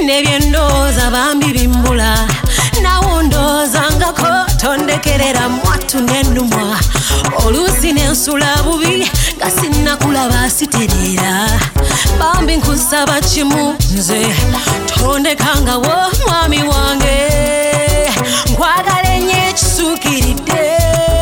nebyendoza bambi bimbula nawondozangako tondekerera mwatu nenumwa olusi nensula bubi nga sinnakulaba siterera bambi nkusaba kimu nze tondekangawo mwami wange nkwagala ennyo ekisuukiridde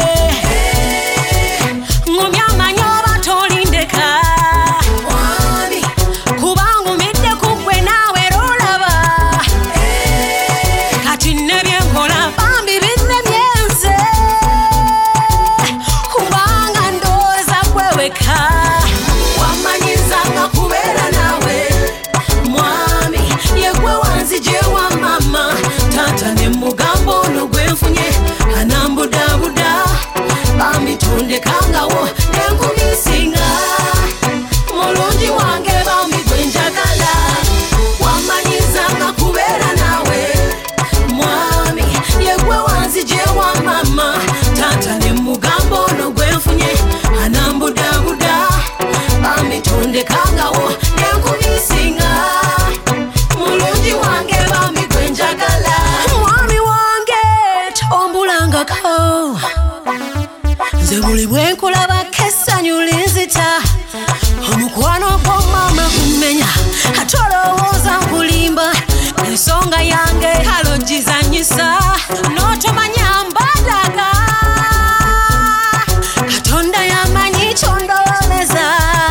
kangawo nenkumisinga mulungi wange bambi gwenjagala wamanyizanga kubeera nawe mwami yegwe wanzije wa mama tata ne mugambo ono gwenfunye anambudabuda bambi tundekangawo nenkumisinga mulungi wange bambi gwenjagala mwami wange tombulangako nze buli bwenkulaba kessanyu linzita omukwano gwo mama kumenya ate olowooza nkulimba ensonga yange kalo gizanyisa n'otomanya mbadaga katonda yamanyi kyondowoleza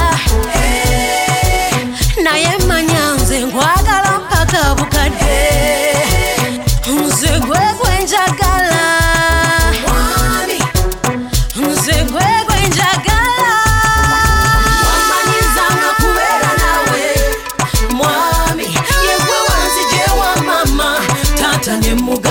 naye manya nze nkwagala mpaka bukadde nze gwe gwenjagala ne